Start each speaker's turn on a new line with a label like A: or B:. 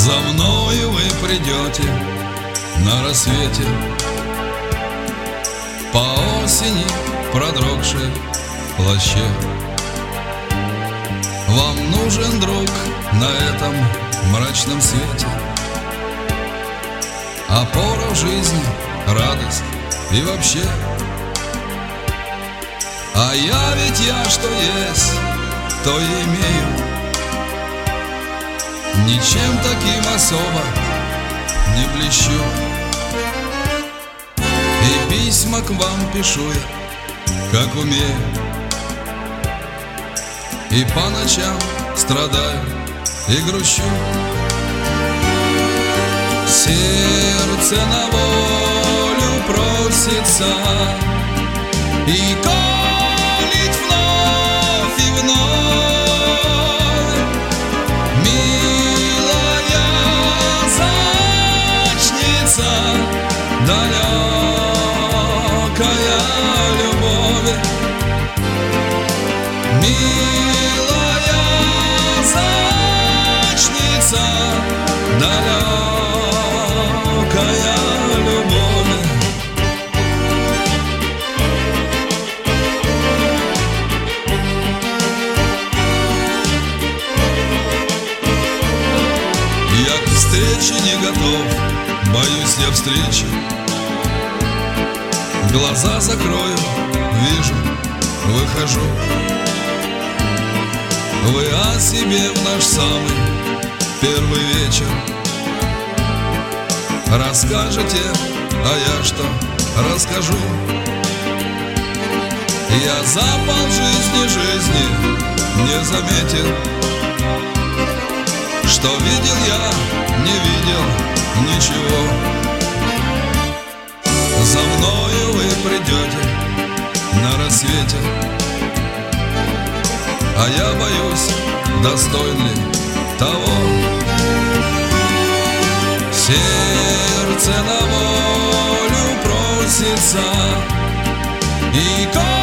A: За мною вы придете на рассвете, по осени продрогшей плаще. Вам нужен друг на этом мрачном свете, опора в жизни, радость и вообще. А я ведь что есть, то и имею. Ничем таким особо не блещу, и письма к вам пишу я, как умею. И по ночам страдаю и грущу. Сердце на волю просится и колит вновь и вновь. Милая зачница, далекая любовь. Милая зачница, далекая любовь. Я к встрече не готов, боюсь я встречи. Глаза закрою, вижу, выхожу. Вы о себе в наш самый первый вечер расскажете, а я что расскажу? Я за полжизни не заметил, что видел я, не видел ничего. За мною вы придете на рассвете, а я боюсь, достоин ли того. Сердце на волю просится и